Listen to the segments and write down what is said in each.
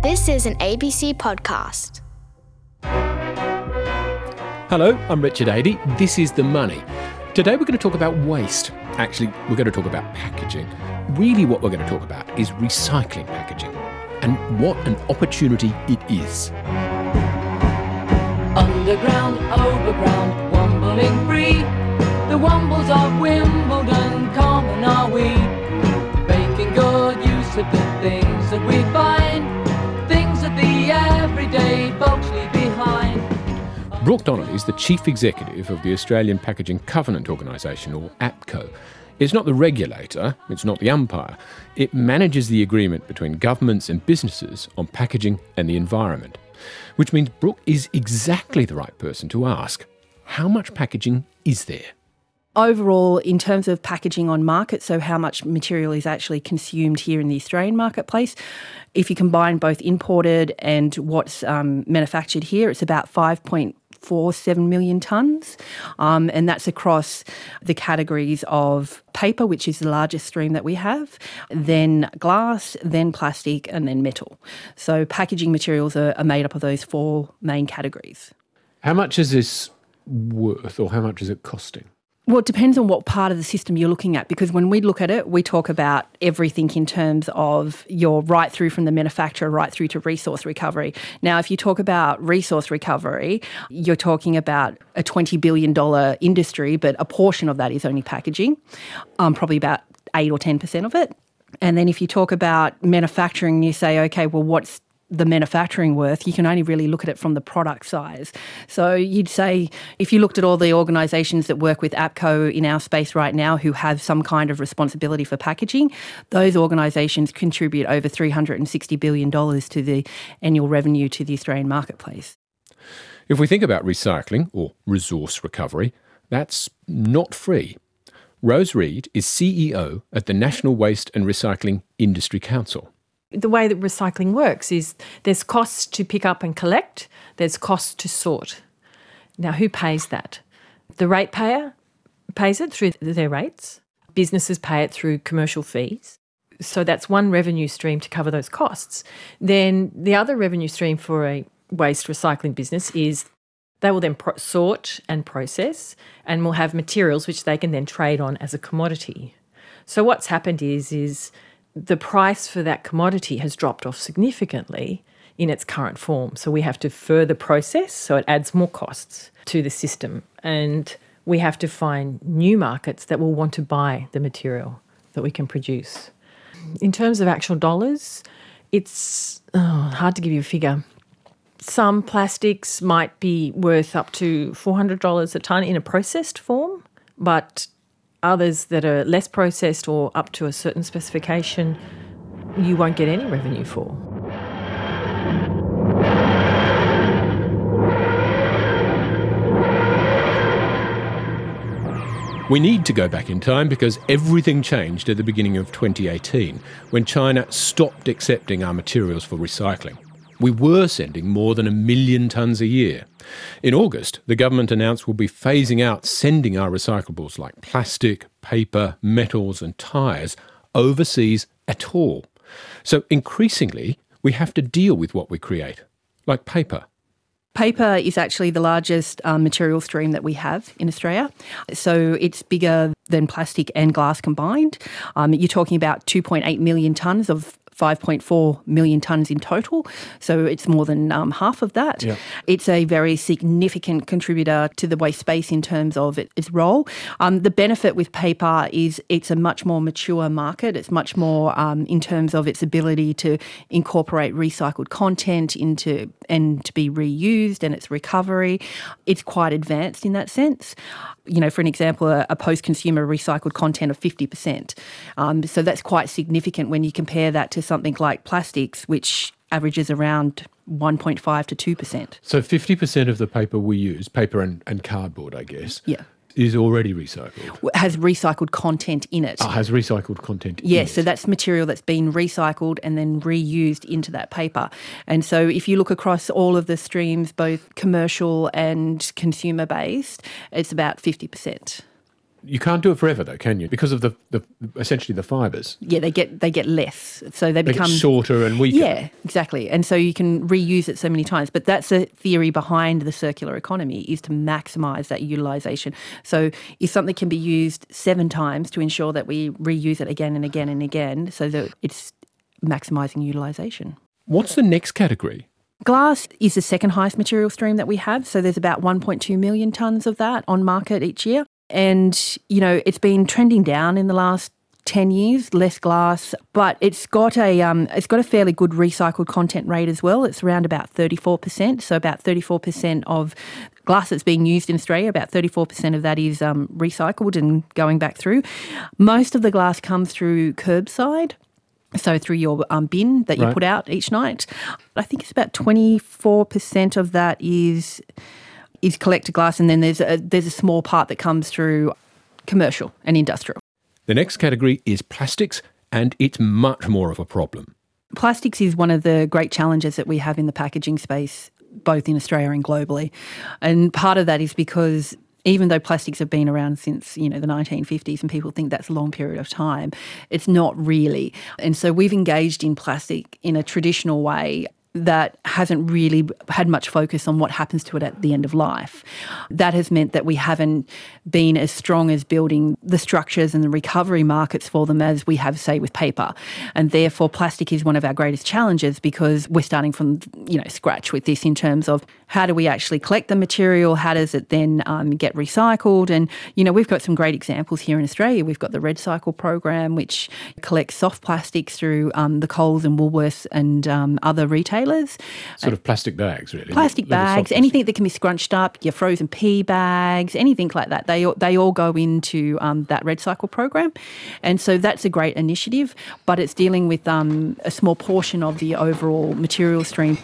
This is an ABC podcast. Hello, I'm Richard Adey. This is The Money. Today we're going to talk about waste. Actually, we're going to talk about packaging. Really what we're going to talk about is recycling packaging and what an opportunity it is. Underground, overground, wumbling free. The wumbles of Wimbledon, common are we. Making good use of the things that we find. Things that the everyday folks leave behind. Brooke Donnelly is the Chief Executive of the Australian Packaging Covenant Organisation, or APCO. It's not the regulator, it's not the umpire. It manages the agreement between governments and businesses on packaging and the environment. Which means Brooke is exactly the right person to ask, how much packaging is there? Overall, in terms of packaging on market, so how much material is actually consumed here in the Australian marketplace, if you combine both imported and what's manufactured here, it's about 5.47 million tonnes, and that's across the categories of paper, which is the largest stream that we have, then glass, then plastic, and then metal. So packaging materials are made up of those four main categories. How much is this worth, or how much is it costing? Well, it depends on what part of the system you're looking at, because when we look at it, we talk about everything in terms of your right through from the manufacturer right through to resource recovery. Now, if you talk about resource recovery, you're talking about a $20 billion industry, but a portion of that is only packaging, probably about 8 or 10% of it. And then if you talk about manufacturing, you say, okay, well, what's the manufacturing worth? You can only really look at it from the product size. So you'd say if you looked at all the organisations that work with APCO in our space right now who have some kind of responsibility for packaging, those organisations contribute over $360 billion to the annual revenue to the Australian marketplace. If we think about recycling, or resource recovery, that's not free. Rose Reid is CEO at the National Waste and Recycling Industry Council. The way that recycling works is there's costs to pick up and collect, there's costs to sort. Now, who pays that? The ratepayer pays it through their rates. Businesses pay it through commercial fees. So that's one revenue stream to cover those costs. Then the other revenue stream for a waste recycling business is they will then sort and process and will have materials which they can then trade on as a commodity. So what's happened is the price for that commodity has dropped off significantly in its current form. So we have to further process, so it adds more costs to the system. And we have to find new markets that will want to buy the material that we can produce. In terms of actual dollars, it's hard to give you a figure. Some plastics might be worth up to $400 a tonne in a processed form, but others that are less processed or up to a certain specification, you won't get any revenue for. We need to go back in time because everything changed at the beginning of 2018 when China stopped accepting our materials for recycling. We were sending more than 1 million tonnes a year. In August, the government announced we'll be phasing out sending our recyclables like plastic, paper, metals and tyres overseas at all. So increasingly, we have to deal with what we create, like paper. Paper is actually the largest material stream that we have in Australia. So it's bigger than plastic and glass combined. You're talking about 2.8 million tonnes of 5.4 million tonnes in total, so it's more than half of that. Yeah. It's a very significant contributor to the waste space in terms of its role. The benefit with paper is it's a much more mature market. It's much more in terms of its ability to incorporate recycled content into and to be reused and its recovery. It's quite advanced in that sense. You know, for an example, a post-consumer recycled content of 50%. So that's quite significant when you compare that to something like plastics, which averages around 1.5 to 2%. So 50% of the paper we use, paper and cardboard, I guess, yeah, is already recycled. Has recycled content in it. Has recycled content in it. Yes, so that's material that's been recycled and then reused into that paper. And so if you look across all of the streams, both commercial and consumer-based, it's about 50%. You can't do it forever, though, can you? Because of the essentially the fibres. Yeah, they get less, so they become get shorter and weaker. Yeah, exactly. And so you can reuse it so many times. But that's the theory behind the circular economy, is to maximise that utilisation. So if something can be used 7 times, to ensure that we reuse it again and again and again, so that it's maximising utilisation. What's the next category? Glass is the second highest material stream that we have. So there's about 1.2 million tonnes of that on market each year. And, you know, it's been trending down in the last 10 years, less glass, but it's got a fairly good recycled content rate as well. It's around about 34%. So about 34% of glass that's being used in Australia, about 34% of that is recycled and going back through. Most of the glass comes through curbside. So through your bin that you put out each night. I think it's about 24% of that is collected glass, and then there's a small part that comes through commercial and industrial. The next category is plastics, and it's much more of a problem. Plastics is one of the great challenges that we have in the packaging space, both in Australia and globally. And part of that is because even though plastics have been around since, you know, the 1950s and people think that's a long period of time, it's not really. And so we've engaged in plastic in a traditional way that hasn't really had much focus on what happens to it at the end of life. That has meant that we haven't been as strong as building the structures and the recovery markets for them as we have, say, with paper. And therefore, plastic is one of our greatest challenges, because we're starting from, you know, scratch with this in terms of how do we actually collect the material, how does it then get recycled? And, you know, we've got some great examples here in Australia. We've got the Red Cycle program, which collects soft plastics through the Coles and Woolworths and other retailers. Sort of plastic bags, really. Plastic bags, anything that can be scrunched up, your frozen pea bags, anything like that. They all go into that Red Cycle program. And so that's a great initiative, but it's dealing with a small portion of the overall material stream.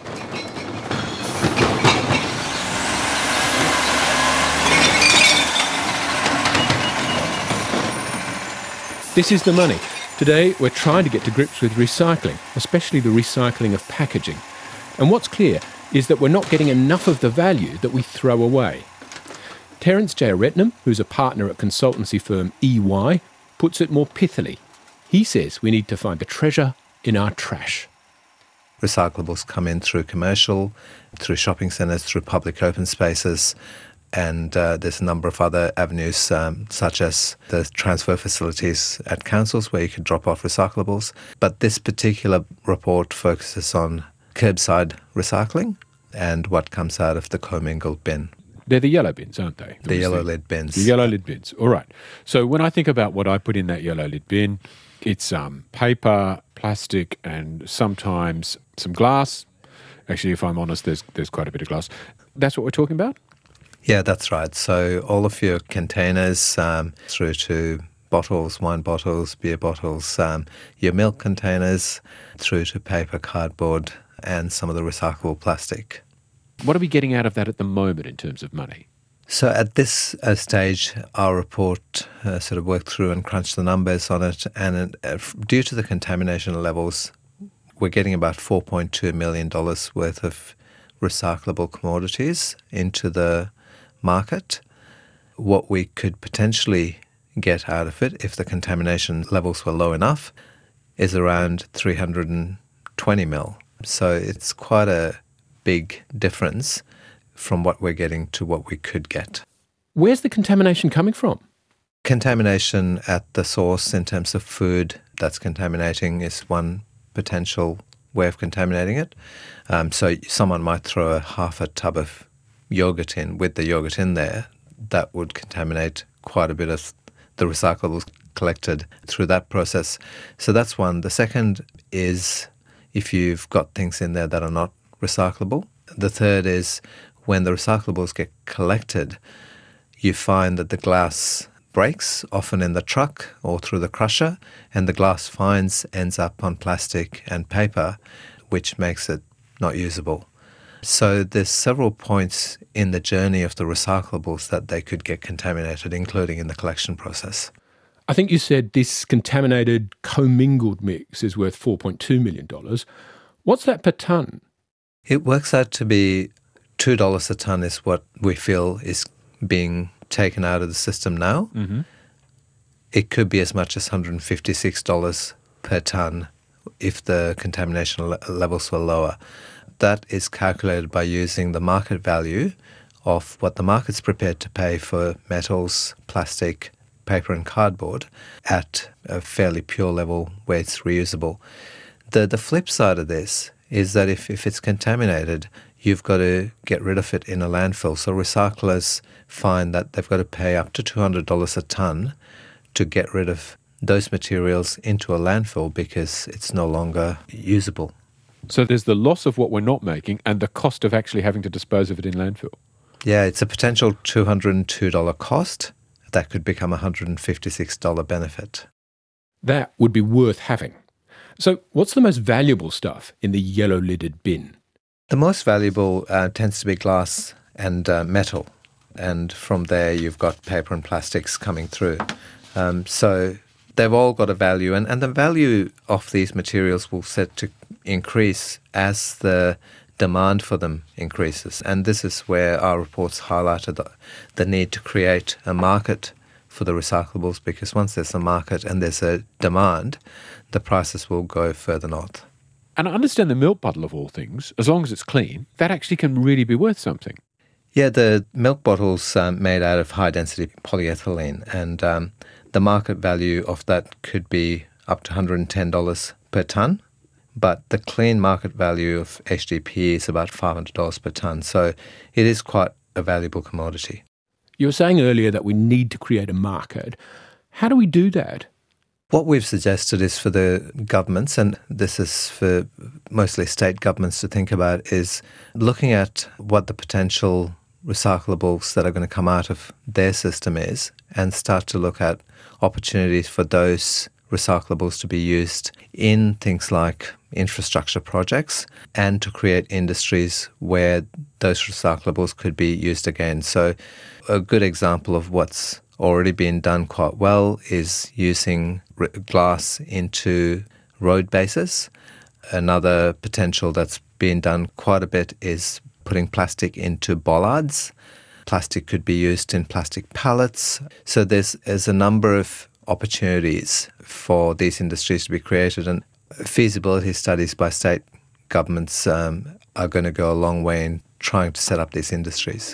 This is The Money. Today, we're trying to get to grips with recycling, especially the recycling of packaging. And what's clear is that we're not getting enough of the value that we throw away. Terence Jeyaretnam, who's a partner at consultancy firm EY, puts it more pithily. He says we need to find the treasure in our trash. Recyclables come in through commercial, through shopping centres, through public open spaces, and there's a number of other avenues, such as the transfer facilities at councils where you can drop off recyclables. But this particular report focuses on curbside recycling and what comes out of the commingled bin. They're the yellow bins, aren't they? The yellow lid bins. The yellow lid bins. All right. So when I think about what I put in that yellow lid bin, it's paper, plastic, and sometimes some glass. Actually, if I'm honest, there's quite a bit of glass. That's what we're talking about? Yeah, that's right. So all of your containers through to bottles, wine bottles, beer bottles, your milk containers, through to paper, cardboard, and some of the recyclable plastic. What are we getting out of that at the moment in terms of money? So at this stage, our report sort of worked through and crunched the numbers on it, and due to the contamination levels, we're getting about $4.2 million worth of recyclable commodities into the market. What we could potentially get out of it, if the contamination levels were low enough, is around 320 mil. So it's quite a big difference from what we're getting to what we could get. Where's the contamination coming from? Contamination at the source in terms of food that's contaminating is one potential way of contaminating it. So someone might throw half a tub of yogurt in with the yogurt in there. That would contaminate quite a bit of the recyclables collected through that process. So that's one. The second is if you've got things in there that are not recyclable. The third is when the recyclables get collected, you find that the glass breaks, often in the truck or through the crusher, and the glass fines ends up on plastic and paper, which makes it not usable. So there's several points in the journey of the recyclables that they could get contaminated, including in the collection process. I think you said this contaminated commingled mix is worth $4.2 million. What's that per tonne? It works out to be $2 a tonne is what we feel is being taken out of the system now. Mm-hmm. it could be as much as $156 per tonne if the contamination levels were lower. That is calculated by using the market value of what the market's prepared to pay for metals, plastic, paper and cardboard at a fairly pure level where it's reusable. The flip side of this is that if it's contaminated, you've got to get rid of it in a landfill. So recyclers find that they've got to pay up to $200 a tonne to get rid of those materials into a landfill because it's no longer usable. So there's the loss of what we're not making and the cost of actually having to dispose of it in landfill. Yeah, it's a potential $202 cost. That could become a $156 benefit. That would be worth having. So what's the most valuable stuff in the yellow-lidded bin? The most valuable tends to be glass and metal. And from there, you've got paper and plastics coming through. So they've all got a value. And the value of these materials will set to increase as the demand for them increases. And this is where our reports highlighted the need to create a market for the recyclables, because once there's a market and there's a demand, the prices will go further north. And I understand the milk bottle of all things, as long as it's clean, that actually can really be worth something. Yeah, the milk bottle's made out of high-density polyethylene, and the market value of that could be up to $110 per tonne. But the clean market value of HDPE is about $500 per tonne. So it is quite a valuable commodity. You were saying earlier that we need to create a market. How do we do that? What we've suggested is for the governments, and this is for mostly state governments to think about, is looking at what the potential recyclables that are going to come out of their system is and start to look at opportunities for those recyclables to be used in things like infrastructure projects and to create industries where those recyclables could be used again. So a good example of what's already been done quite well is using glass into road bases. Another potential that's been done quite a bit is putting plastic into bollards. Plastic could be used in plastic pallets. So there's a number of opportunities for these industries to be created, and feasibility studies by state governments are going to go a long way in trying to set up these industries.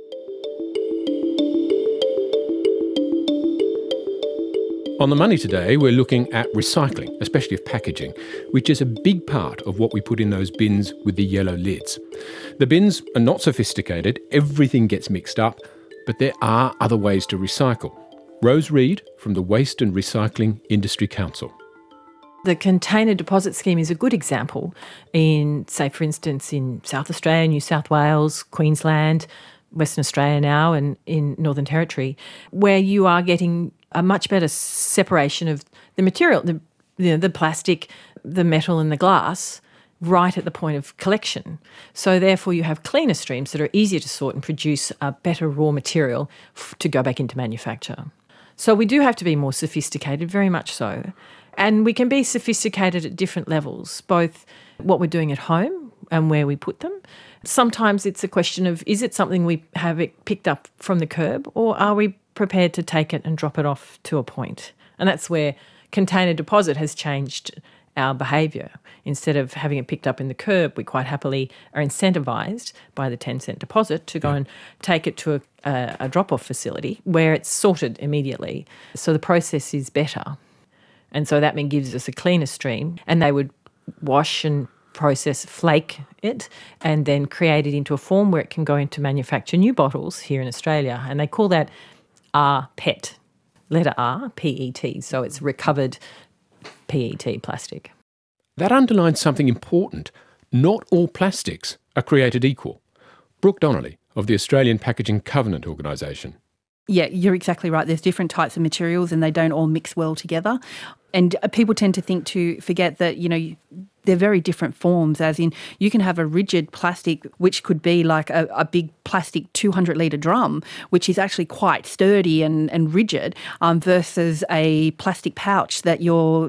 On The Money today, we're looking at recycling, especially of packaging, which is a big part of what we put in those bins with the yellow lids. The bins are not sophisticated, everything gets mixed up, but there are other ways to recycle. Rose Reid from the Waste and Recycling Industry Council. The container deposit scheme is a good example in, say, for instance, in South Australia, New South Wales, Queensland, Western Australia now, and in Northern Territory, where you are getting a much better separation of the material, the plastic, the metal and the glass, right at the point of collection. So therefore you have cleaner streams that are easier to sort and produce a better raw material to go back into manufacture. So we do have to be more sophisticated, very much so. And we can be sophisticated at different levels, both what we're doing at home and where we put them. Sometimes it's a question of, is it something we have it picked up from the curb, or are we prepared to take it and drop it off to a point? And that's where container deposit has changed our behaviour. Instead of having it picked up in the curb, we quite happily are incentivised by the 10-cent deposit to go and take it to a drop-off facility where it's sorted immediately. So the process is better. And so that gives us a cleaner stream, and they would wash and process, flake it, and then create it into a form where it can go into manufacture new bottles here in Australia. And they call that rPET, letter R, PET. So it's recovered PET, plastic. That underlines something important. Not all plastics are created equal. Brooke Donnelly of the Australian Packaging Covenant Organisation. Yeah, you're exactly right. There's different types of materials and they don't all mix well together. And people tend to forget that, they're very different forms, as in you can have a rigid plastic, which could be like a big plastic 200-litre drum, which is actually quite sturdy and rigid, versus a plastic pouch that you're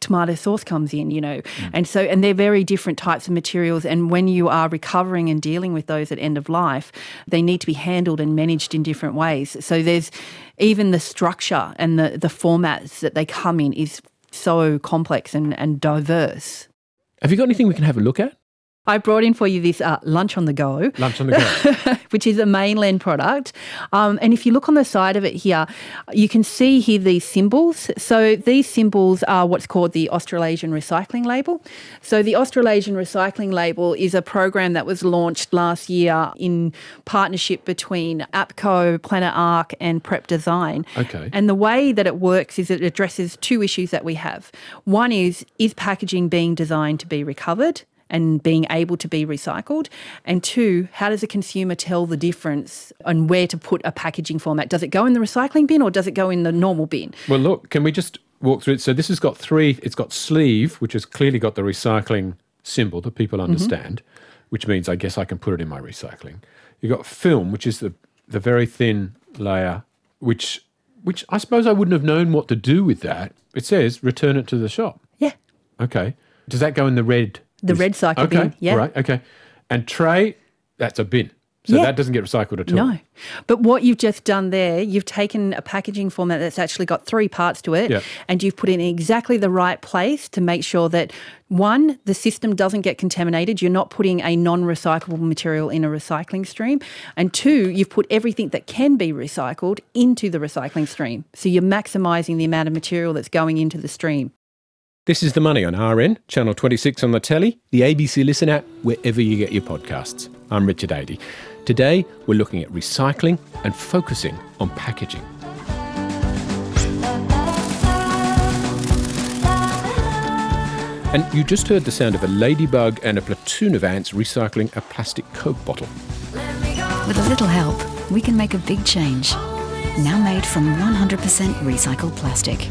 tomato sauce comes in, and they're very different types of materials. And when you are recovering and dealing with those at end of life, they need to be handled and managed in different ways. So there's even the structure and the formats that they come in is so complex and diverse. Have you got anything we can have a look at? I brought in for you this Lunch on the Go. Lunch on the Go. Which is a mainland product. And if you look on the side of it here, you can see here these symbols. So these symbols are what's called the Australasian Recycling Label. So the Australasian Recycling Label is a program that was launched last year in partnership between APCO, Planet Ark and Prep Design. Okay. And the way that it works is it addresses two issues that we have. One is packaging being designed to be recovered and being able to be recycled? And two, how does a consumer tell the difference on where to put a packaging format? Does it go in the recycling bin or does it go in the normal bin? Well, look, can we just walk through it? So this has got three. It's got sleeve, which has clearly got the recycling symbol that people understand, which means I guess I can put it in my recycling. You've got film, which is the very thin layer, which I suppose I wouldn't have known what to do with that. It says return it to the shop. Yeah. Okay. Does that go in the red? The red cycle bin, yeah. All right, okay. And tray, that's a bin. So that doesn't get recycled at all. No. But what you've just done there, you've taken a packaging format that's actually got three parts to it and you've put it in exactly the right place to make sure that, one, the system doesn't get contaminated. You're not putting a non-recyclable material in a recycling stream. And two, you've put everything that can be recycled into the recycling stream. So you're maximising the amount of material that's going into the stream. This is The Money on RN, Channel 26 on the telly, the ABC Listen app, wherever you get your podcasts. I'm Richard Adey. Today, we're looking at recycling and focusing on packaging. And you just heard the sound of a ladybug and a platoon of ants recycling a plastic Coke bottle. With a little help, we can make a big change. Now made from 100% recycled plastic.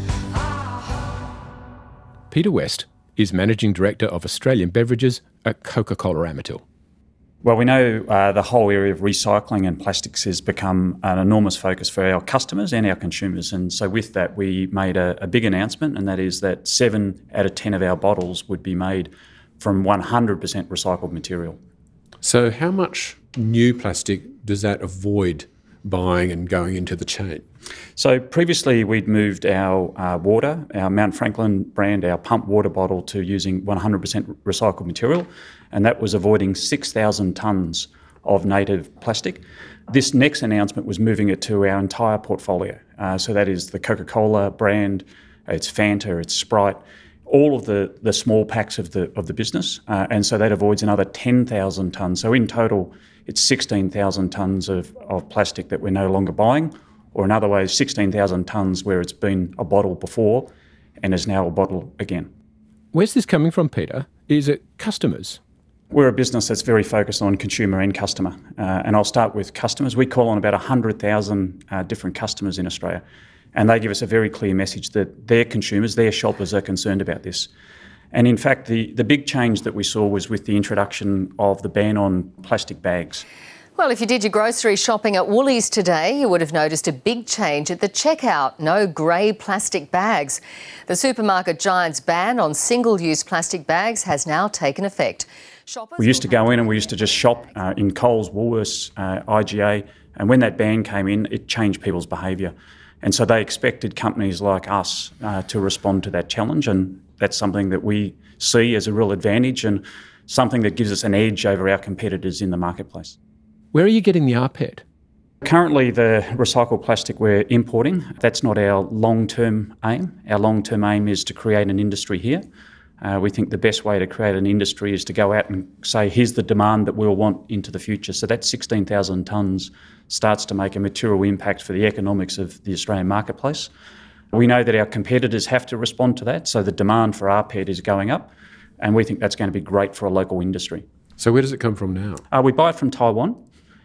Peter West is Managing Director of Australian Beverages at Coca-Cola Amatil. Well, we know the whole area of recycling and plastics has become an enormous focus for our customers and our consumers. And so with that, we made a big announcement, and that is that 7 out of 10 of our bottles would be made from 100% recycled material. So how much new plastic does that avoid buying and going into the chain? So previously we'd moved our water, our Mount Franklin brand, our pump water bottle to using 100% recycled material, and that was avoiding 6,000 tonnes of native plastic. This next announcement was moving it to our entire portfolio. So that is the Coca-Cola brand, it's Fanta, it's Sprite, all of the small packs of the business, and so that avoids another 10,000 tonnes. So in total, it's 16,000 tonnes of plastic that we're no longer buying, or in other ways, 16,000 tonnes where it's been a bottle before and is now a bottle again. Where's this coming from, Peter? Is it customers? We're a business that's very focused on consumer and customer, and I'll start with customers. We call on about 100,000 different customers in Australia, and they give us a very clear message that their consumers, their shoppers are concerned about this. And in fact, the big change that we saw was with the introduction of the ban on plastic bags. Well, if you did your grocery shopping at Woolies today, you would have noticed a big change at the checkout. No grey plastic bags. The supermarket giant's ban on single-use plastic bags has now taken effect. We used to go in and we used to just shop in Coles, Woolworths, IGA, and when that ban came in, it changed people's behaviour. And so they expected companies like us to respond to that challenge, and that's something that we see as a real advantage and something that gives us an edge over our competitors in the marketplace. Where are you getting the rPET? Currently, the recycled plastic we're importing, that's not our long-term aim. Our long-term aim is to create an industry here. We think the best way to create an industry is to go out and say, here's the demand that we'll want into the future. So that 16,000 tonnes starts to make a material impact for the economics of the Australian marketplace. We know that our competitors have to respond to that, so the demand for rPET is going up, and we think that's going to be great for a local industry. So where does it come from now? We buy it from Taiwan,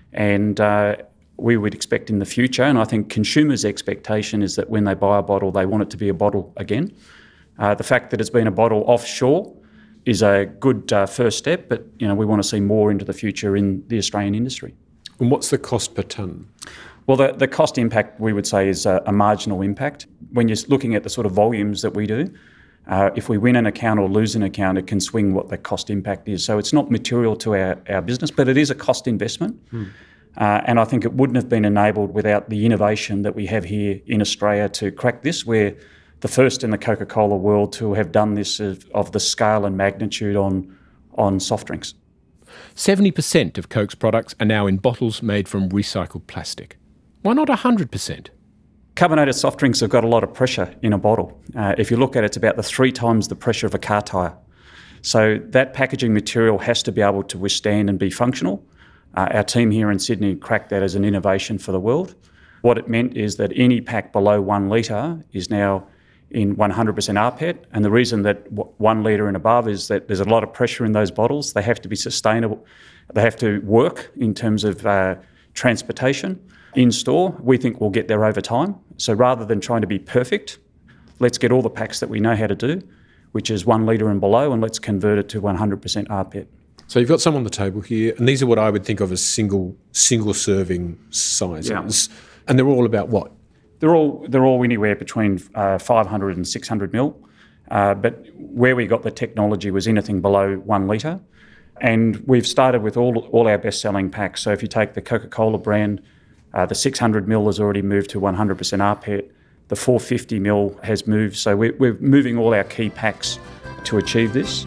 and we would expect in the future, and I think consumers' expectation is that when they buy a bottle, they want it to be a bottle again. The fact that it's been a bottle offshore is a good first step, but we want to see more into the future in the Australian industry. And what's the cost per tonne? Well, the cost impact, we would say, is a marginal impact. When you're looking at the sort of volumes that we do, If we win an account or lose an account, it can swing what the cost impact is. So it's not material to our business, but it is a cost investment. And I think it wouldn't have been enabled without the innovation that we have here in Australia to crack this. We're the first in the Coca-Cola world to have done this of the scale and magnitude on soft drinks. 70% of Coke's products are now in bottles made from recycled plastic. Why not 100%? Carbonated soft drinks have got a lot of pressure in a bottle. If you look at it, it's about 3 times the pressure of a car tyre. So that packaging material has to be able to withstand and be functional. Our team here in Sydney cracked that as an innovation for the world. What it meant is that any pack below 1 litre is now in 100% rPET, and the reason that 1 litre and above is that there's a lot of pressure in those bottles. They have to be sustainable. They have to work in terms of transportation. In store, we think we'll get there over time. So rather than trying to be perfect, let's get all the packs that we know how to do, which is 1 litre and below, and let's convert it to 100% rPET. So you've got some on the table here, and these are what I would think of as single serving sizes. Yeah. And they're all about what? They're all anywhere between 500 and 600 mil, but where we got the technology was anything below 1 litre. And we've started with all our best-selling packs. So if you take the Coca-Cola brand, the 600 mil has already moved to 100% rPET. The 450 mil has moved. So we're moving all our key packs to achieve this.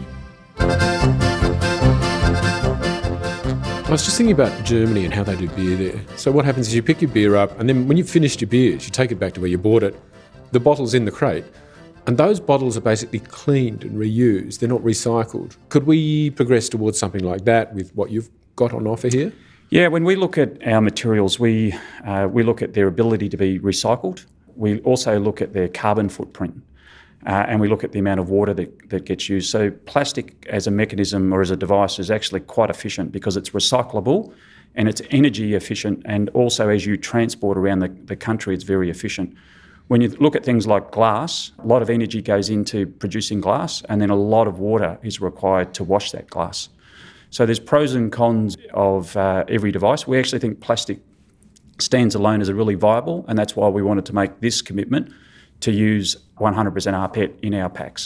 I was just thinking about Germany and how they do beer there. So what happens is you pick your beer up, and then when you've finished your beers, you take it back to where you bought it. The bottle's in the crate, and those bottles are basically cleaned and reused. They're not recycled. Could we progress towards something like that with what you've got on offer here? Yeah, when we look at our materials, we look at their ability to be recycled. We also look at their carbon footprint. And we look at the amount of water that gets used. So plastic as a mechanism or as a device is actually quite efficient because it's recyclable and it's energy efficient, and also as you transport around the country, it's very efficient. When you look at things like glass, a lot of energy goes into producing glass, and then a lot of water is required to wash that glass. So there's pros and cons of every device. We actually think plastic stands alone as a really viable, and that's why we wanted to make this commitment to use 100% rPET in our packs.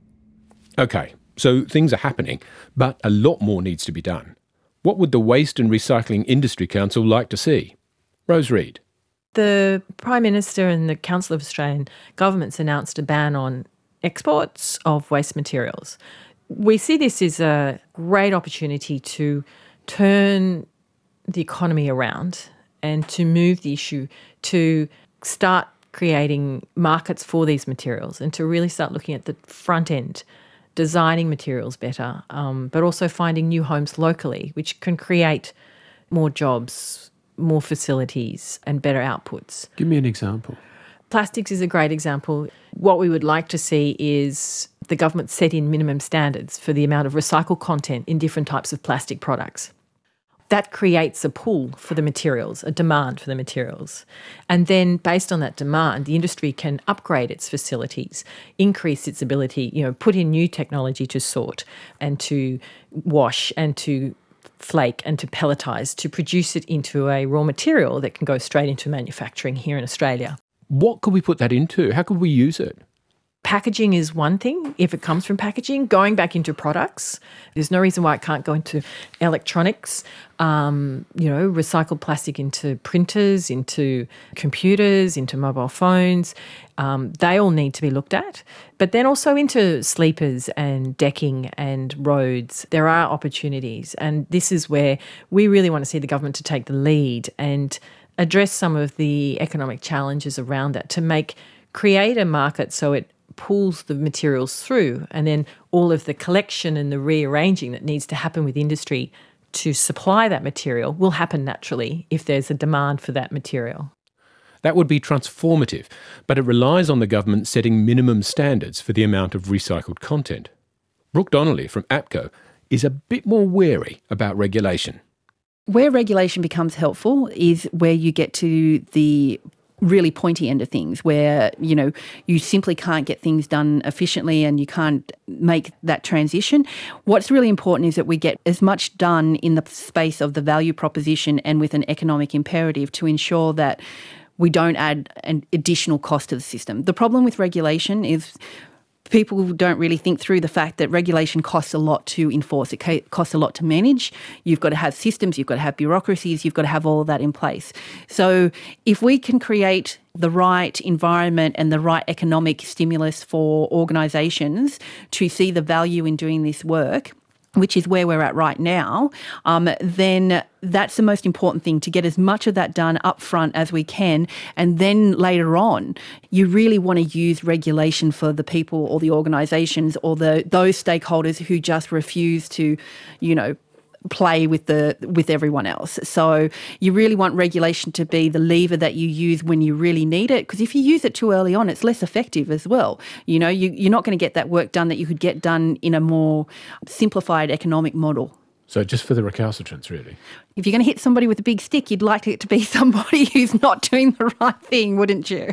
Okay, so things are happening, but a lot more needs to be done. What would the Waste and Recycling Industry Council like to see? Rose Reid. The Prime Minister and the Council of Australian Governments announced a ban on exports of waste materials. We see this as a great opportunity to turn the economy around and to move the issue to start creating markets for these materials and to really start looking at the front end, designing materials better, but also finding new homes locally, which can create more jobs, more facilities and better outputs. Give me an example. Plastics is a great example. What we would like to see is the government set in minimum standards for the amount of recycled content in different types of plastic products. That creates a pull for the materials, a demand for the materials. And then based on that demand, the industry can upgrade its facilities, increase its ability, put in new technology to sort and to wash and to flake and to pelletise, to produce it into a raw material that can go straight into manufacturing here in Australia. What could we put that into? How could we use it? Packaging is one thing, if it comes from packaging. Going back into products, there's no reason why it can't go into electronics, recycled plastic into printers, into computers, into mobile phones. They all need to be looked at. But then also into sleepers and decking and roads. There are opportunities, and this is where we really want to see the government to take the lead and address some of the economic challenges around that to create a market so it pulls the materials through, and then all of the collection and the rearranging that needs to happen with industry to supply that material will happen naturally if there's a demand for that material. That would be transformative, but it relies on the government setting minimum standards for the amount of recycled content. Brooke Donnelly from APCO is a bit more wary about regulation. Where regulation becomes helpful is where you get to the really pointy end of things, where, you simply can't get things done efficiently and you can't make that transition. What's really important is that we get as much done in the space of the value proposition and with an economic imperative to ensure that we don't add an additional cost to the system. The problem with regulation is people don't really think through the fact that regulation costs a lot to enforce. It costs a lot to manage. You've got to have systems, you've got to have bureaucracies, you've got to have all of that in place. So if we can create the right environment and the right economic stimulus for organisations to see the value in doing this work, which is where we're at right now, then that's the most important thing, to get as much of that done up front as we can. And then later on, you really want to use regulation for the people or the organisations or those stakeholders who just refuse to, play with everyone else. So you really want regulation to be the lever that you use when you really need it, because if you use it too early on, it's less effective as well. You're not going to get that work done that you could get done in a more simplified economic model. So just for the recalcitrants, really? If you're going to hit somebody with a big stick, you'd like it to be somebody who's not doing the right thing, wouldn't you?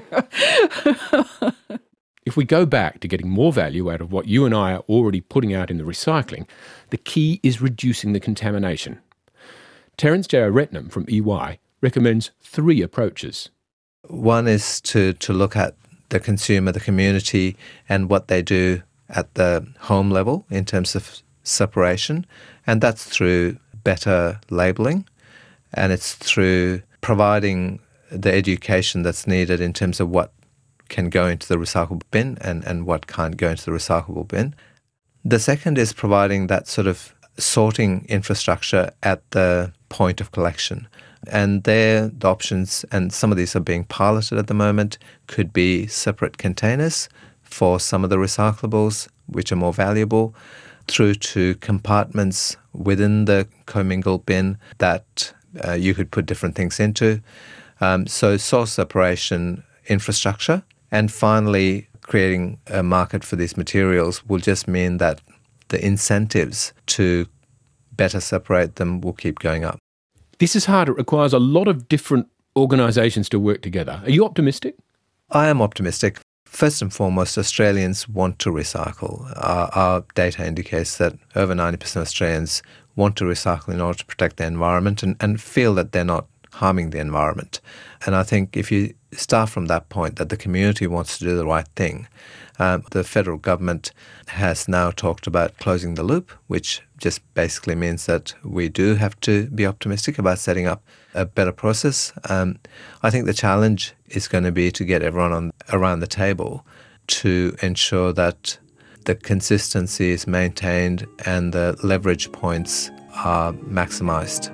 If we go back to getting more value out of what you and I are already putting out in the recycling, the key is reducing the contamination. Terence J. O'Retnam from EY recommends 3 approaches. One is to look at the consumer, the community, and what they do at the home level in terms of separation, and that's through better labelling, and it's through providing the education that's needed in terms of what can go into the recyclable bin and what can't go into the recyclable bin. The second is providing that sort of sorting infrastructure at the point of collection. And there, the options, and some of these are being piloted at the moment, could be separate containers for some of the recyclables, which are more valuable, through to compartments within the commingled bin that you could put different things into. So source separation infrastructure. And finally, creating a market for these materials will just mean that the incentives to better separate them will keep going up. This is hard. It requires a lot of different organisations to work together. Are you optimistic? I am optimistic. First and foremost, Australians want to recycle. Our data indicates that over 90% of Australians want to recycle in order to protect the environment and feel that they're not harming the environment. And I think if you start from that point, that the community wants to do the right thing, the federal government has now talked about closing the loop, which just basically means that we do have to be optimistic about setting up a better process. I think the challenge is going to be to get everyone around the table to ensure that the consistency is maintained and the leverage points are maximised.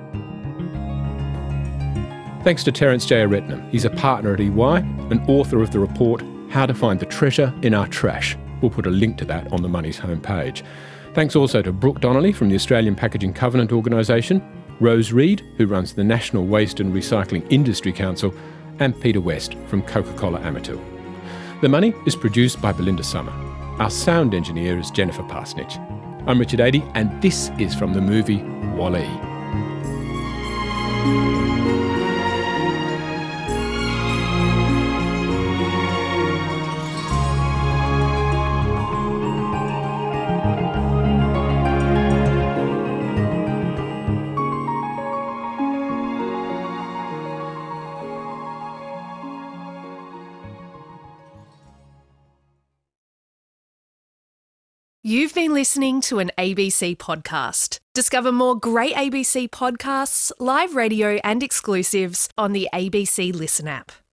Thanks to Terence J. O'Retnam. He's a partner at EY and author of the report How to Find the Treasure in Our Trash. We'll put a link to that on the Money's homepage. Thanks also to Brooke Donnelly from the Australian Packaging Covenant Organisation, Rose Reid, who runs the National Waste and Recycling Industry Council, and Peter West from Coca-Cola Amatil. The Money is produced by Belinda Summer. Our sound engineer is Jennifer Parsnich. I'm Richard Adey, and this is from the movie WALL-E. You've been listening to an ABC podcast. Discover more great ABC podcasts, live radio and exclusives on the ABC Listen app.